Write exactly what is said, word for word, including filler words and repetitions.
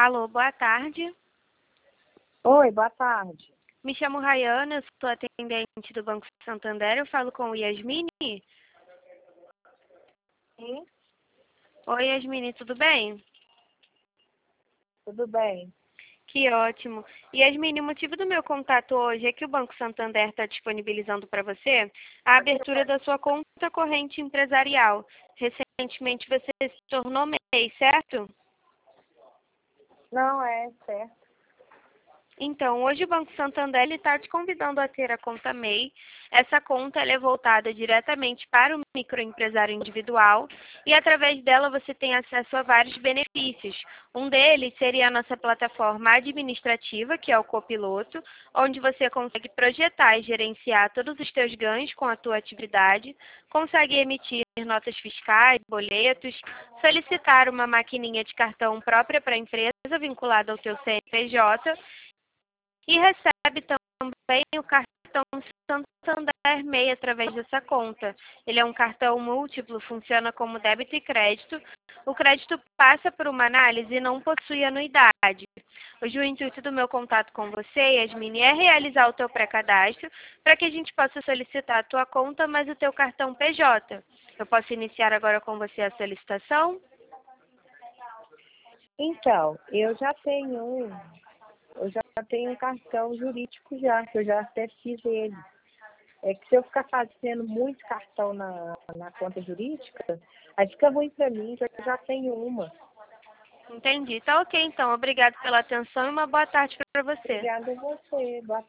Alô, boa tarde. Oi, boa tarde. Me chamo Rayana, eu sou atendente do Banco Santander. Eu falo com o Yasmine. Sim, Oi, Yasmine, tudo bem? tudo bem. Que ótimo. Yasmine, o motivo do meu contato hoje é que o Banco Santander está disponibilizando para você a abertura da sua conta corrente empresarial. Recentemente você se tornou M E I, certo? Não, é certo. Então, hoje o Banco Santander está te convidando a ter a conta M E I. Essa conta ela é voltada diretamente para o microempresário individual e através dela você tem acesso a vários benefícios. Um deles seria a nossa plataforma administrativa, que é o Copiloto, onde você consegue projetar e gerenciar todos os seus ganhos com a tua atividade, consegue emitir notas fiscais, boletos, solicitar uma maquininha de cartão própria para a empresa vinculada ao teu C N P J e recebe também o cartão Santander M E I através dessa conta. Ele é um cartão múltiplo, funciona como débito e crédito. O crédito passa por uma análise e não possui anuidade. Hoje o intuito do meu contato com você, Yasmine, é realizar o teu pré-cadastro para que a gente possa solicitar a tua conta, mas o teu cartão P J. Eu posso iniciar agora com você a solicitação? Então, eu já tenho um, eu já tenho um cartão jurídico já, que eu já até fiz ele. É que se eu ficar fazendo muito cartão na, na conta jurídica, aí fica ruim para mim, que eu já tenho uma. Entendi. Tá ok, então. Obrigado pela atenção e uma boa tarde para você. Obrigada a você. Boa